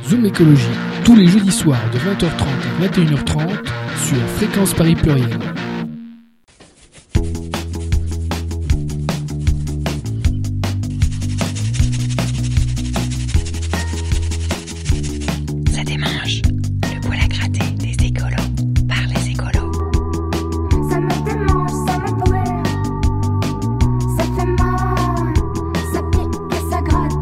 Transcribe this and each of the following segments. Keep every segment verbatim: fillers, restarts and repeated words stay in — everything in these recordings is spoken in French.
Zoom Écologie, tous les jeudis soirs de vingt heures trente à vingt et une heures trente sur Fréquence Paris Pluriel. Ça démange, le poil à gratter des écolos, par les écolos. Ça me démange, ça me brûle, ça fait mal, ça pique et ça gratte.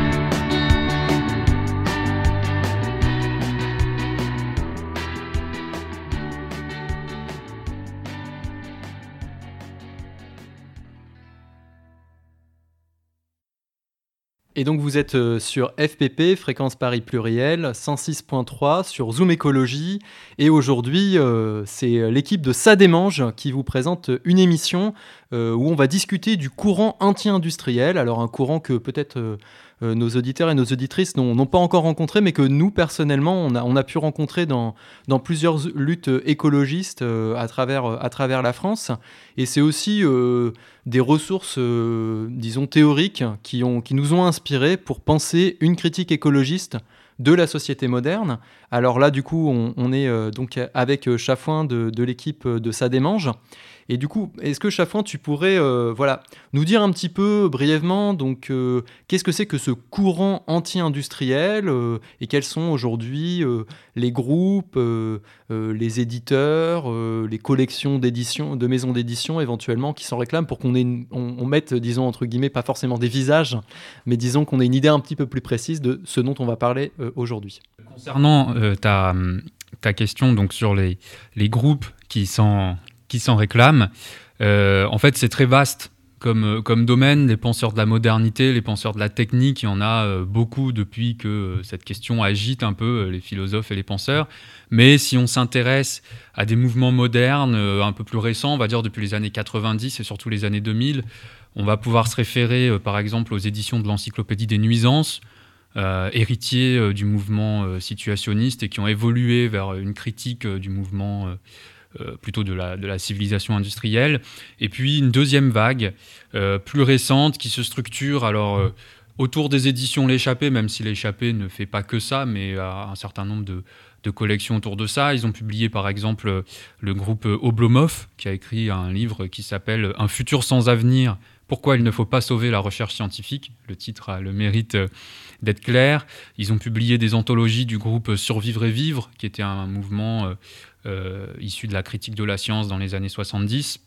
Et donc vous êtes euh, sur F P P, Fréquence Paris Pluriel, cent six point trois, sur Zoom Écologie. Et aujourd'hui, euh, c'est l'équipe de Ça démange qui vous présente une émission euh, où on va discuter du courant anti-industriel. Alors un courant que peut-être euh, euh, nos auditeurs et nos auditrices n'ont, n'ont pas encore rencontré, mais que nous, personnellement, on a, on a pu rencontrer dans, dans plusieurs luttes écologistes euh, à, travers, à travers la France. Et c'est aussi euh, des ressources, euh, disons, théoriques qui, ont, qui nous ont inspirés pour penser une critique écologiste de la société moderne. Alors là, du coup, on, on est euh, donc avec euh, Chafouin de, de l'équipe de Ça démange. Et du coup, est-ce que Chafouin, tu pourrais euh, voilà, nous dire un petit peu brièvement donc, euh, qu'est-ce que c'est que ce courant anti-industriel euh, et quels sont aujourd'hui euh, les groupes, euh, euh, les éditeurs, euh, les collections d'édition, de maisons d'édition éventuellement qui s'en réclament pour qu'on ait une, on, on mette, disons, entre guillemets, pas forcément des visages, mais disons qu'on ait une idée un petit peu plus précise de ce dont on va parler euh, aujourd'hui. Concernant euh, ta, ta question donc, sur les, les groupes qui s'en, qui s'en réclament, euh, en fait, c'est très vaste comme, comme domaine. Les penseurs de la modernité, les penseurs de la technique, il y en a euh, beaucoup depuis que euh, cette question agite un peu euh, les philosophes et les penseurs. Mais si on s'intéresse à des mouvements modernes, euh, un peu plus récents, on va dire depuis les années quatre-vingt-dix et surtout les années deux mille, on va pouvoir se référer, euh, par exemple, aux éditions de l'Encyclopédie des nuisances, Euh, héritiers euh, du mouvement euh, situationniste et qui ont évolué vers une critique euh, du mouvement euh, euh, plutôt de la, de la civilisation industrielle. Et puis une deuxième vague euh, plus récente qui se structure alors, euh, autour des éditions L'Échappée, même si L'Échappée ne fait pas que ça, mais a un certain nombre de, de collections autour de ça. Ils ont publié par exemple le groupe Oblomov qui a écrit un livre qui s'appelle « Un futur sans avenir ». Pourquoi il ne faut pas sauver la recherche scientifique ? Le titre a le mérite d'être clair. Ils ont publié des anthologies du groupe Survivre et Vivre, qui était un mouvement euh, euh, issu de la critique de la science dans les années soixante-dix.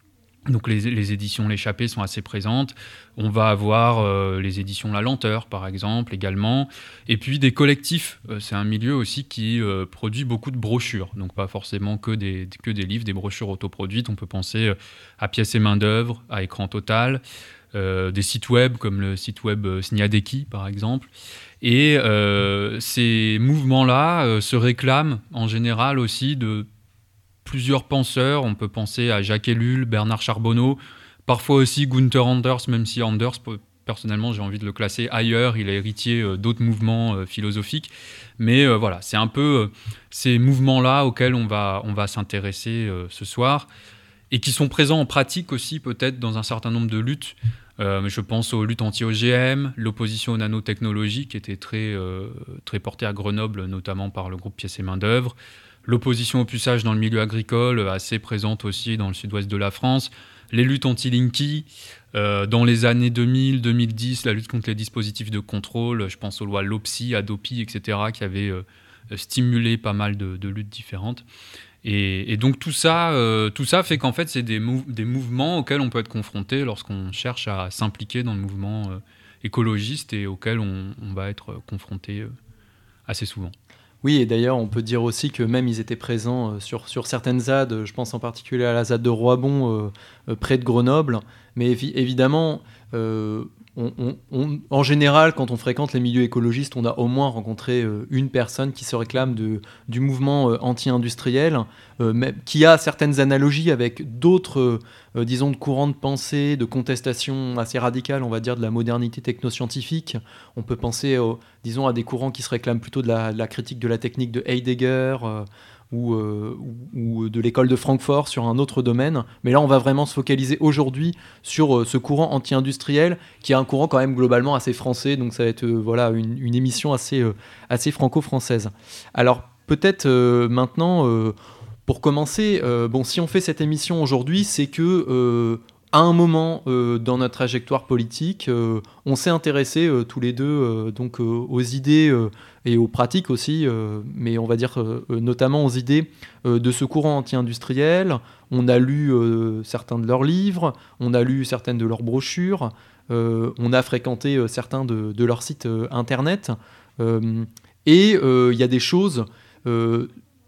Donc les, les éditions L'Échappée sont assez présentes. On va avoir euh, les éditions La Lenteur, par exemple, également. Et puis des collectifs. Euh, c'est un milieu aussi qui euh, produit beaucoup de brochures. Donc pas forcément que des, que des livres, des brochures autoproduites. On peut penser à Pièces et Main-d'œuvre, à Écran Total, euh, des sites web comme le site web Sniadeki, par exemple. Et euh, ces mouvements-là euh, se réclament en général aussi de plusieurs penseurs. On peut penser à Jacques Ellul, Bernard Charbonneau, parfois aussi Gunther Anders, même si Anders, personnellement, j'ai envie de le classer ailleurs. Il est héritier euh, d'autres mouvements euh, philosophiques. Mais euh, voilà, c'est un peu euh, ces mouvements-là auxquels on va, on va s'intéresser euh, ce soir et qui sont présents en pratique aussi, peut-être, dans un certain nombre de luttes. Euh, je pense aux luttes anti-O G M, l'opposition aux nanotechnologies, qui était très, euh, très portée à Grenoble, notamment par le groupe Pièces et Main-d'œuvre. L'opposition au puçage dans le milieu agricole, assez présente aussi dans le sud-ouest de la France. Les luttes anti-Linky, euh, dans les années deux mille deux mille dix, la lutte contre les dispositifs de contrôle, je pense aux lois LOPSI, Adopi, et cetera, qui avaient euh, stimulé pas mal de, de luttes différentes. Et, et donc tout ça, euh, tout ça fait qu'en fait, c'est des, mou- des mouvements auxquels on peut être confronté lorsqu'on cherche à s'impliquer dans le mouvement euh, écologiste et auxquels on, on va être confronté euh, assez souvent. Oui, et d'ailleurs, on peut dire aussi que même ils étaient présents euh, sur, sur certaines Z A D, je pense en particulier à la Z A D de Roibon, euh, euh, près de Grenoble. Mais évi- évidemment, euh, on, on, on, en général, quand on fréquente les milieux écologistes, on a au moins rencontré euh, une personne qui se réclame de, du mouvement euh, anti-industriel, euh, mais, qui a certaines analogies avec d'autres, euh, disons, de courants de pensée, de contestation assez radicales, on va dire, de la modernité technoscientifique. On peut penser, euh, disons, à des courants qui se réclament plutôt de la, de la critique de la technique de Heidegger, euh, ou, euh, ou, ou de l'école de Francfort sur un autre domaine. Mais là, on va vraiment se focaliser aujourd'hui sur euh, ce courant anti-industriel, qui est un courant quand même globalement assez français. Donc ça va être euh, voilà, une, une émission assez, euh, assez franco-française. Alors peut-être euh, maintenant, euh, pour commencer, euh, bon, si on fait cette émission aujourd'hui, c'est que... Euh, à un moment euh, dans notre trajectoire politique, euh, on s'est intéressé euh, tous les deux euh, donc, euh, aux idées euh, et aux pratiques aussi, euh, mais on va dire euh, notamment aux idées euh, de ce courant anti-industriel. On a lu euh, certains de leurs livres, on a lu certaines de leurs brochures, euh, on a fréquenté euh, certains de, de leurs sites euh, internet, euh, et il euh, y a des choses euh,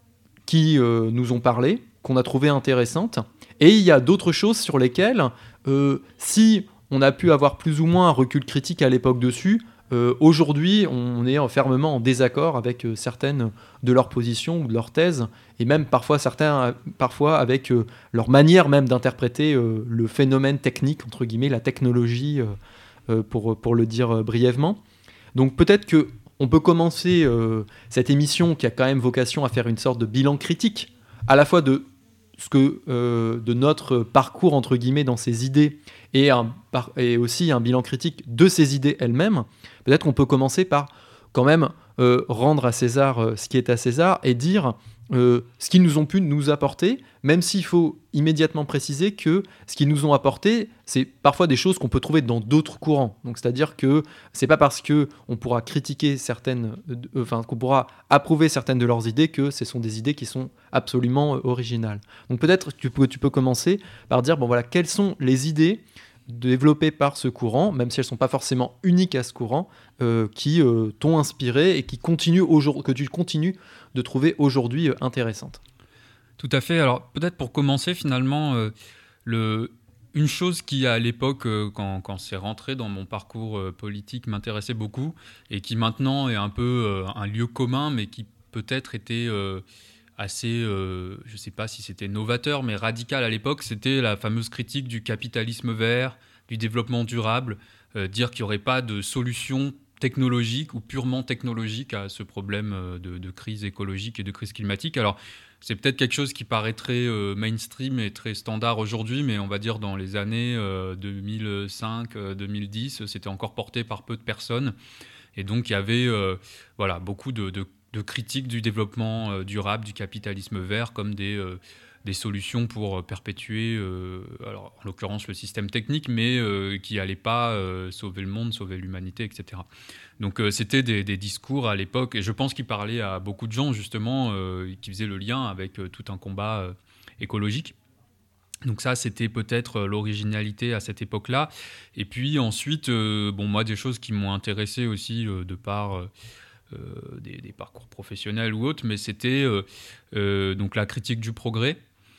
qui euh, nous ont parlé, qu'on a trouvées intéressantes. Et il y a d'autres choses sur lesquelles, euh, si on a pu avoir plus ou moins un recul critique à l'époque dessus, euh, aujourd'hui, on est fermement en désaccord avec euh, certaines de leurs positions ou de leurs thèses, et même parfois, certains, parfois avec euh, leur manière même d'interpréter euh, le phénomène technique, entre guillemets, la technologie, euh, euh, pour, pour le dire euh, brièvement. Donc peut-être qu'on peut commencer euh, cette émission qui a quand même vocation à faire une sorte de bilan critique, à la fois de ce que, euh, de notre parcours entre guillemets dans ces idées et, un, par, et aussi un bilan critique de ces idées elles-mêmes. Peut-être qu'on peut commencer par quand même euh, rendre à César euh, ce qui est à César et dire euh, ce qu'ils nous ont pu nous apporter, même s'il faut immédiatement préciser que ce qu'ils nous ont apporté, c'est parfois des choses qu'on peut trouver dans d'autres courants. Donc, c'est-à-dire que c'est pas parce qu'on pourra critiquer certaines, euh, enfin qu'on pourra approuver certaines de leurs idées que ce sont des idées qui sont absolument euh, originales. Donc peut-être que tu peux, tu peux commencer par dire bon voilà, quelles sont les idées développées par ce courant, même si elles ne sont pas forcément uniques à ce courant, euh, qui euh, t'ont inspiré et qui continuent que tu continues de trouver aujourd'hui euh, intéressantes. Tout à fait. Alors peut-être pour commencer finalement, euh, le, une chose qui à l'époque, euh, quand, quand c'est rentré dans mon parcours euh, politique, m'intéressait beaucoup et qui maintenant est un peu euh, un lieu commun, mais qui peut-être était... Euh, assez, euh, je ne sais pas si c'était novateur, mais radical à l'époque, c'était la fameuse critique du capitalisme vert, du développement durable, euh, dire qu'il n'y aurait pas de solution technologique ou purement technologique à ce problème de, de crise écologique et de crise climatique. Alors, c'est peut-être quelque chose qui paraît très euh, mainstream et très standard aujourd'hui, mais on va dire dans les années euh, deux mille cinq deux mille dix, c'était encore porté par peu de personnes. Et donc, il y avait euh, voilà, beaucoup de, de de critique du développement euh, durable, du capitalisme vert, comme des, euh, des solutions pour euh, perpétuer, euh, alors, en l'occurrence, le système technique, mais euh, qui n'allaient pas euh, sauver le monde, sauver l'humanité, et cetera. Donc euh, c'était des, des discours à l'époque, et je pense qu'ils parlaient à beaucoup de gens, justement, euh, qui faisaient le lien avec euh, tout un combat euh, écologique. Donc ça, c'était peut-être l'originalité à cette époque-là. Et puis ensuite, euh, bon, moi, des choses qui m'ont intéressé aussi euh, de par... Euh, Euh, des, des parcours professionnels ou autres, mais c'était euh, euh, donc la critique du progrès,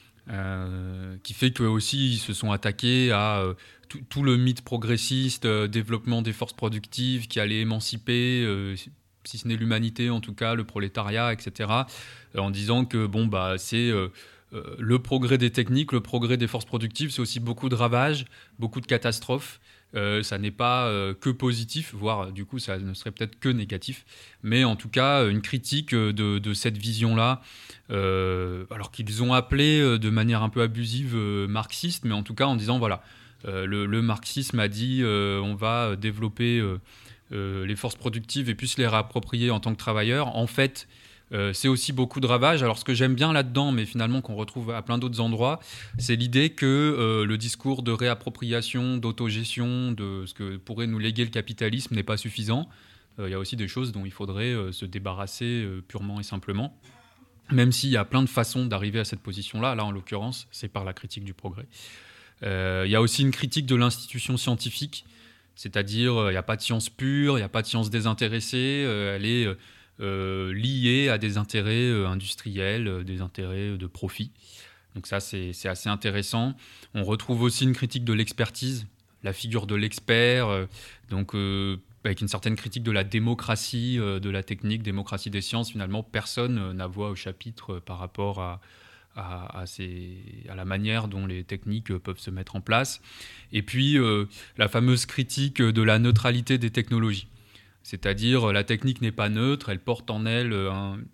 euh, qui fait qu'eux aussi ils se sont attaqués à euh, tout, tout le mythe progressiste, euh, développement des forces productives qui allait émanciper, euh, si ce n'est l'humanité en tout cas, le prolétariat, et cetera, euh, en disant que bon, bah, c'est euh, euh, le progrès des techniques, le progrès des forces productives, c'est aussi beaucoup de ravages, beaucoup de catastrophes. Euh, ça n'est pas euh, que positif, voire du coup ça ne serait peut-être que négatif, mais en tout cas une critique de, de cette vision-là, euh, alors qu'ils ont appelé de manière un peu abusive euh, marxiste, mais en tout cas en disant voilà, euh, le, le marxisme a dit euh, on va développer euh, euh, les forces productives et puis se les réapproprier en tant que travailleurs. En fait, Euh, c'est aussi beaucoup de ravages. Alors ce que j'aime bien là-dedans, mais finalement qu'on retrouve à plein d'autres endroits, c'est l'idée que euh, le discours de réappropriation, d'autogestion, de ce que pourrait nous léguer le capitalisme n'est pas suffisant. Il euh, y a aussi des choses dont il faudrait euh, se débarrasser euh, purement et simplement. Même s'il y a plein de façons d'arriver à cette position-là, là en l'occurrence, c'est par la critique du progrès. Euh, il y a aussi une critique de l'institution scientifique, c'est-à-dire il euh, n'y a pas de science pure, il n'y a pas de science désintéressée, euh, elle est... Euh, Euh, liés à des intérêts euh, industriels, euh, des intérêts de profit. Donc ça, c'est, c'est assez intéressant. On retrouve aussi une critique de l'expertise, la figure de l'expert, euh, donc euh, avec une certaine critique de la démocratie, euh, de la technique, démocratie des sciences. Finalement, personne euh, n'a voix au chapitre euh, par rapport à, à, à, ces, à la manière dont les techniques euh, peuvent se mettre en place. Et puis, euh, la fameuse critique de la neutralité des technologies. C'est-à-dire, la technique n'est pas neutre, elle porte en elle un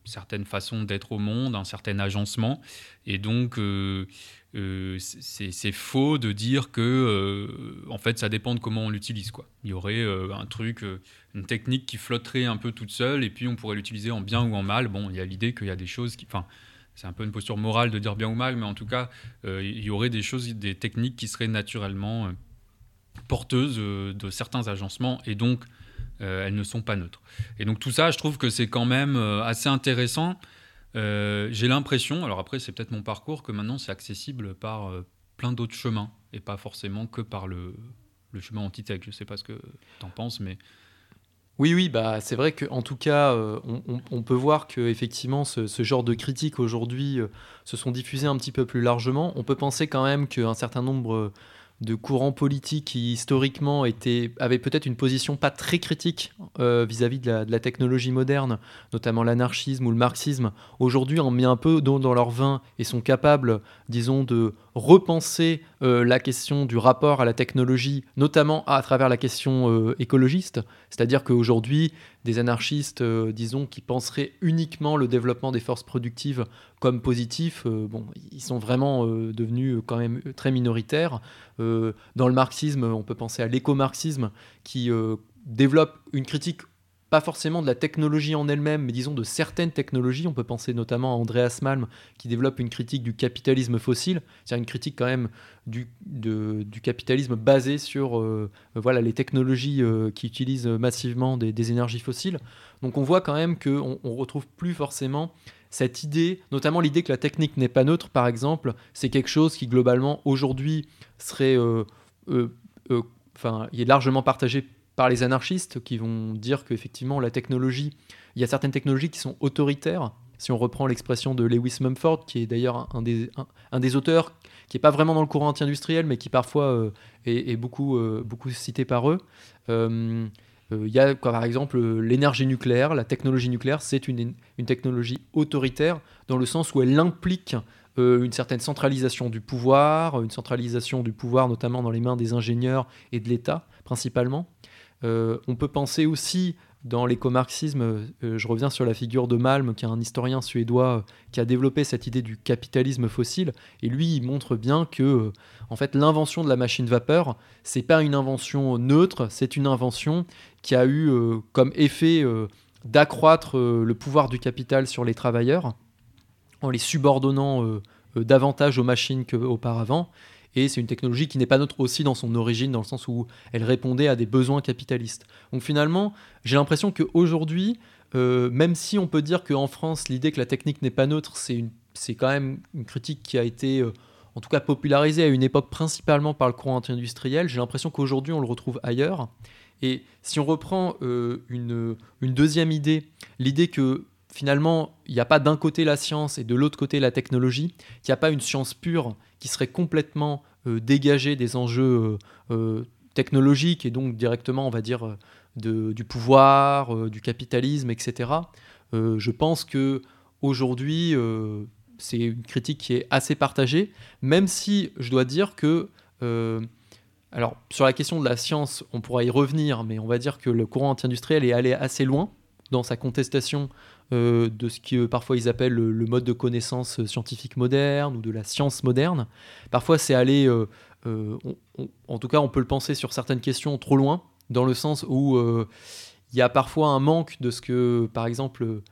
certaine façon d'être au monde, un certain agencement. Et donc, euh, euh, c'est, c'est faux de dire que, euh, en fait, ça dépend de comment on l'utilise, quoi. Il y aurait euh, un truc, euh, une technique qui flotterait un peu toute seule, et puis on pourrait l'utiliser en bien ou en mal. Bon, il y a l'idée qu'il y a des choses qui... Enfin, c'est un peu une posture morale de dire bien ou mal, mais en tout cas, euh, il y aurait des choses, des techniques qui seraient naturellement euh, porteuses euh, de certains agencements, et donc euh, elles ne sont pas neutres. Et donc tout ça, je trouve que c'est quand même euh, assez intéressant. Euh, j'ai l'impression, alors après c'est peut-être mon parcours, que maintenant c'est accessible par euh, plein d'autres chemins, et pas forcément que par le, le chemin anti-tech. Je ne sais pas ce que tu en penses, mais... Oui, oui, bah, c'est vrai qu'en tout cas, euh, on, on- on peut voir que effectivement, ce, ce genre de critiques aujourd'hui euh, se sont diffusées un petit peu plus largement. On peut penser quand même qu'un certain nombre euh, de courants politiques qui historiquement étaient, avaient peut-être une position pas très critique euh, vis-à-vis de la, de la technologie moderne, notamment l'anarchisme ou le marxisme, aujourd'hui ont mis un peu d'eau dans leur vin et sont capables, disons, de repenser euh, la question du rapport à la technologie, notamment à travers la question euh, écologiste. C'est-à-dire qu'aujourd'hui, des anarchistes, euh, disons, qui penseraient uniquement le développement des forces productives comme positif, euh, bon, ils sont vraiment euh, devenus euh, quand même euh, très minoritaires. Euh, dans le marxisme, on peut penser à l'éco-marxisme, qui euh, développe une critique pas forcément de la technologie en elle-même, mais disons de certaines technologies. On peut penser notamment à Andreas Malm, qui développe une critique du capitalisme fossile, c'est-à-dire une critique quand même du, de- du capitalisme basé sur euh, euh, voilà, les technologies euh, qui utilisent massivement des, des énergies fossiles. Donc on voit quand même qu'on on retrouve plus forcément cette idée, notamment l'idée que la technique n'est pas neutre, par exemple, c'est quelque chose qui globalement aujourd'hui serait, euh, euh, euh, enfin, il est largement partagé par les anarchistes qui vont dire qu'effectivement la technologie, il y a certaines technologies qui sont autoritaires. Si on reprend l'expression de Lewis Mumford, qui est d'ailleurs un, un des, un, un des auteurs qui n'est pas vraiment dans le courant anti-industriel, mais qui parfois euh, est, est beaucoup, euh, beaucoup cité par eux. Euh, euh, Il y a quoi, par exemple euh, l'énergie nucléaire, la technologie nucléaire, c'est une, une technologie autoritaire dans le sens où elle implique euh, une certaine centralisation du pouvoir, une centralisation du pouvoir notamment dans les mains des ingénieurs et de l'État principalement. Euh, on peut penser aussi dans l'éco-marxisme, euh, je reviens sur la figure de Malm, qui est un historien suédois euh, qui a développé cette idée du capitalisme fossile, et lui il montre bien que euh, en fait, l'invention de la machine vapeur, c'est pas une invention neutre, c'est une invention qui a eu euh, comme effet euh, d'accroître euh, le pouvoir du capital sur les travailleurs en les subordonnant euh, euh, davantage aux machines qu'auparavant. Et c'est une technologie qui n'est pas neutre aussi dans son origine, dans le sens où elle répondait à des besoins capitalistes. Donc finalement, j'ai l'impression qu'aujourd'hui, euh, même si on peut dire qu'en France, l'idée que la technique n'est pas neutre, c'est, une, c'est quand même une critique qui a été, euh, en tout cas, popularisée à une époque principalement par le courant anti-industriel, j'ai l'impression qu'aujourd'hui, on le retrouve ailleurs. Et si on reprend euh, une, une deuxième idée, l'idée que finalement, il n'y a pas d'un côté la science et de l'autre côté la technologie, qu'il n'y a pas une science pure qui serait complètement euh, dégagée des enjeux euh, euh, technologiques et donc directement, on va dire, euh, de, du pouvoir, euh, du capitalisme, et cetera. Euh, je pense que aujourd'hui, euh, c'est une critique qui est assez partagée, même si je dois dire que euh, alors, sur la question de la science, on pourra y revenir, mais on va dire que le courant anti-industriel est allé assez loin dans sa contestation euh, de ce que parfois ils appellent le, le mode de connaissance scientifique moderne ou de la science moderne. Parfois, c'est aller, euh, euh, on- on- en tout cas, on peut le penser sur certaines questions trop loin, dans le sens où euh, il y a parfois un manque de ce que, par exemple, euh,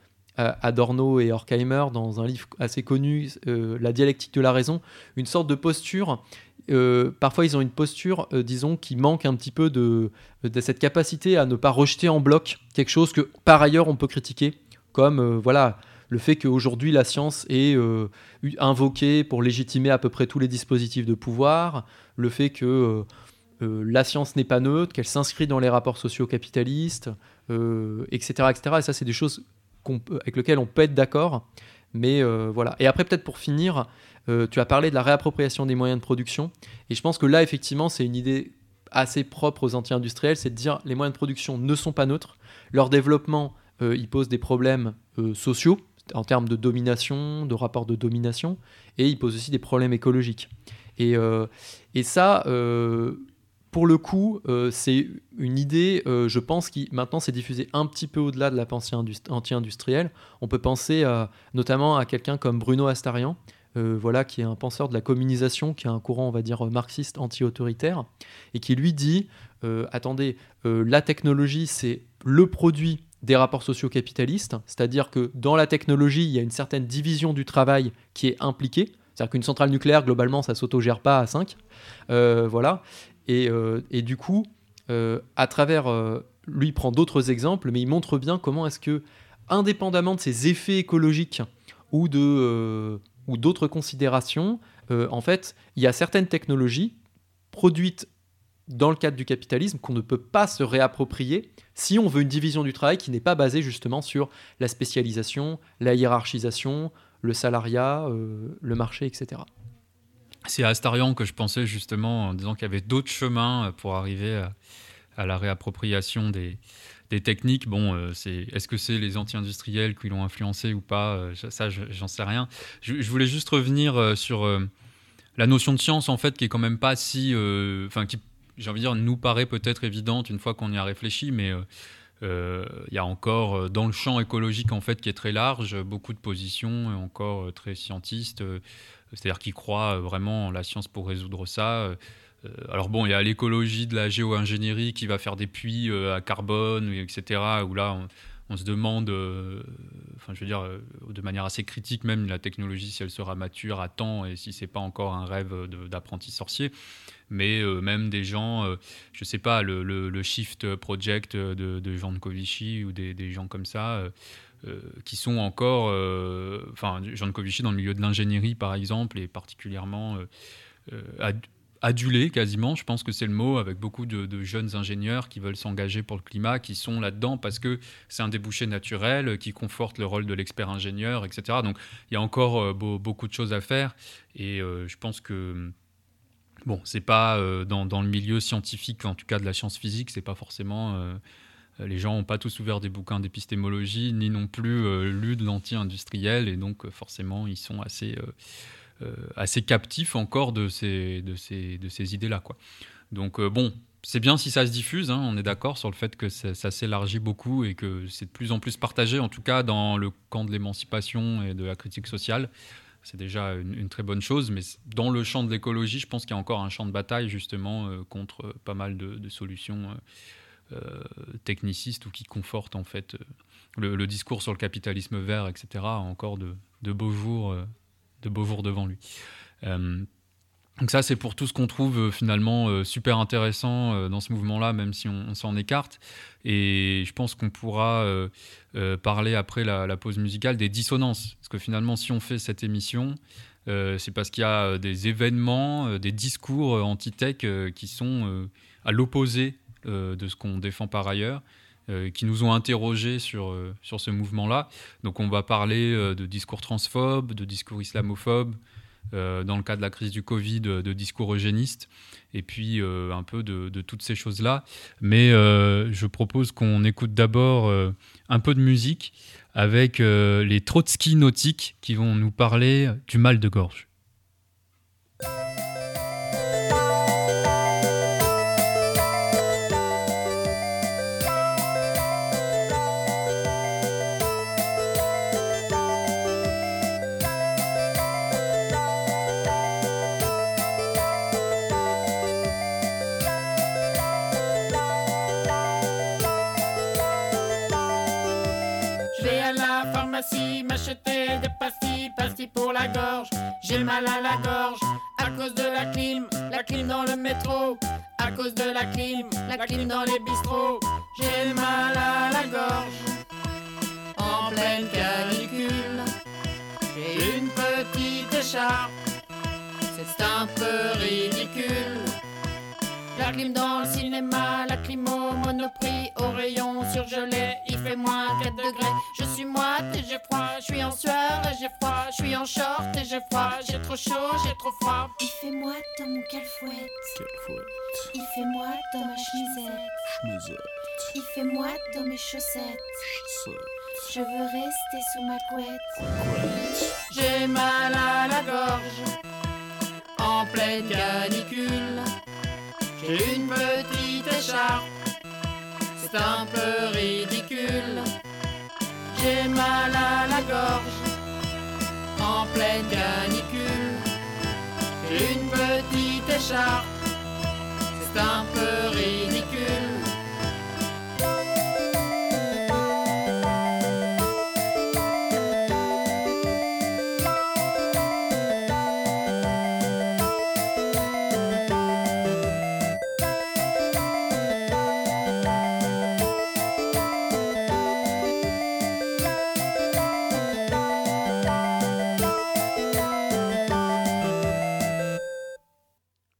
Adorno et Horkheimer, dans un livre assez connu, euh, La dialectique de la raison, une sorte de posture. Euh, parfois, ils ont une posture, euh, disons, qui manque un petit peu de, de cette capacité à ne pas rejeter en bloc quelque chose que, par ailleurs, on peut critiquer, comme euh, voilà, le fait qu'aujourd'hui, la science est euh, u- invoquée pour légitimer à peu près tous les dispositifs de pouvoir, le fait que euh, euh, la science n'est pas neutre, qu'elle s'inscrit dans les rapports sociaux capitalistes, euh, et cetera, et cetera. Et ça, c'est des choses qu'on peut- avec lesquelles on peut être d'accord. Mais euh, voilà. Et après, peut-être pour finir, euh, tu as parlé de la réappropriation des moyens de production. Et je pense que là, effectivement, c'est une idée assez propre aux anti-industriels, c'est de dire les moyens de production ne sont pas neutres. Leur développement, euh, il pose des problèmes euh, sociaux, en termes de domination, de rapport de domination, et il pose aussi des problèmes écologiques. Et, euh, et ça, euh, pour le coup, euh, c'est une idée, euh, je pense, qui maintenant s'est diffusée un petit peu au-delà de la pensée industri- anti-industrielle. On peut penser à, notamment à quelqu'un comme Bruno Astarian, euh, voilà, qui est un penseur de la communisation, qui a un courant, on va dire, marxiste anti-autoritaire, et qui lui dit, euh, attendez, euh, la technologie, c'est le produit des rapports sociaux capitalistes, c'est-à-dire que dans la technologie, il y a une certaine division du travail qui est impliquée, c'est-à-dire qu'une centrale nucléaire, globalement, ça ne s'autogère pas à cinq, euh, voilà, et, euh, et du coup, euh, à travers, euh, lui il prend d'autres exemples, mais il montre bien comment est-ce que, indépendamment de ces effets écologiques ou, de, euh, ou d'autres considérations, euh, en fait, il y a certaines technologies produites dans le cadre du capitalisme qu'on ne peut pas se réapproprier si on veut une division du travail qui n'est pas basée justement sur la spécialisation, la hiérarchisation, le salariat, euh, le marché, et cetera. C'est à Astarian que je pensais justement en disant qu'il y avait d'autres chemins pour arriver à, à la réappropriation des, des techniques. Bon, euh, c'est, est-ce que c'est les anti-industriels qui l'ont influencé ou pas euh, Ça, je, j'en sais rien. Je, je voulais juste revenir euh, sur euh, la notion de science, en fait, qui est quand même pas si... Enfin, euh, qui j'ai envie de dire, nous paraît peut-être évidente une fois qu'on y a réfléchi, mais il euh, euh, y a encore, dans le champ écologique, en fait, qui est très large, beaucoup de positions, encore euh, très scientistes, euh, c'est-à-dire qui croient vraiment en la science pour résoudre ça. Euh, alors bon, il y a l'écologie de la géo-ingénierie qui va faire des puits euh, à carbone, et cetera, où là, on, on se demande, euh, enfin, je veux dire, euh, de manière assez critique même, la technologie, si elle sera mature à temps et si c'est pas encore un rêve de, d'apprenti sorcier. Mais euh, même des gens, euh, je sais pas, le, le, le Shift Project de, de Jean Covici ou des, des gens comme ça, euh, euh, qui sont encore, euh, enfin, Jean Covici dans le milieu de l'ingénierie par exemple, et particulièrement euh, euh, ad, adulé quasiment, je pense que c'est le mot, avec beaucoup de, de jeunes ingénieurs qui veulent s'engager pour le climat, qui sont là-dedans parce que c'est un débouché naturel, qui conforte le rôle de l'expert ingénieur, et cetera. Donc il y a encore euh, beau, beaucoup de choses à faire, et euh, je pense que bon, c'est pas euh, dans, dans le milieu scientifique, en tout cas de la science physique, c'est pas forcément... Euh, les gens n'ont pas tous ouvert des bouquins d'épistémologie, ni non plus euh, lu de l'anti-industriel, et donc euh, forcément, ils sont assez, euh, euh, assez captifs encore de ces, de ces, de ces idées-là, quoi. Donc euh, bon, c'est bien si ça se diffuse, hein, on est d'accord sur le fait que ça, ça s'élargit beaucoup et que c'est de plus en plus partagé, en tout cas dans le camp de l'émancipation et de la critique sociale. C'est déjà une, une très bonne chose, mais dans le champ de l'écologie, je pense qu'il y a encore un champ de bataille justement euh, contre euh, pas mal de, de solutions euh, euh, technicistes ou qui confortent en fait euh, le, le discours sur le capitalisme vert, et cetera. A encore de, de beaux jours, euh, de beaux jours devant lui. Euh, donc ça, c'est pour tout ce qu'on trouve euh, finalement euh, super intéressant euh, dans ce mouvement-là, même si on, on s'en écarte. Et je pense qu'on pourra euh, euh, parler après la, la pause musicale des dissonances. Parce que finalement, si on fait cette émission, euh, c'est parce qu'il y a des événements, euh, des discours euh, anti-tech euh, qui sont euh, à l'opposé euh, de ce qu'on défend par ailleurs, euh, qui nous ont interrogés sur, euh, sur ce mouvement-là. Donc on va parler euh, de discours transphobes, de discours islamophobes, Euh, dans le cas de la crise du Covid, de, de discours eugénistes, et puis euh, un peu de, de toutes ces choses-là. Mais euh, je propose qu'on écoute d'abord euh, un peu de musique avec euh, les Trotsky Nautiques qui vont nous parler du mal de gorge. M'acheter des pastilles, pastilles pour la gorge. J'ai mal à la gorge à cause de la clim, la clim dans le métro. À cause de la clim, la clim dans les bistrots. J'ai mal à la gorge en pleine canicule. J'ai une petite écharpe, c'est un peu ridicule. La clim dans le cinéma, la clim au Monoprix, au rayon surgelé, il fait moins quatre degrés. Je suis moite et j'ai froid, je suis en sueur et j'ai froid, je suis en short et j'ai froid, j'ai trop chaud, j'ai trop froid. Il fait moite dans mon calfouette. Calfouette. Il fait moite dans ma chemisette. Chemisette. Il fait moite dans mes chaussettes. Chaussettes. Je veux rester sous ma couette. Couette. J'ai mal à la gorge en pleine canicule. Une petite écharpe, c'est un peu ridicule. J'ai mal à la gorge, en pleine canicule. Une petite écharpe, c'est un peu ridicule.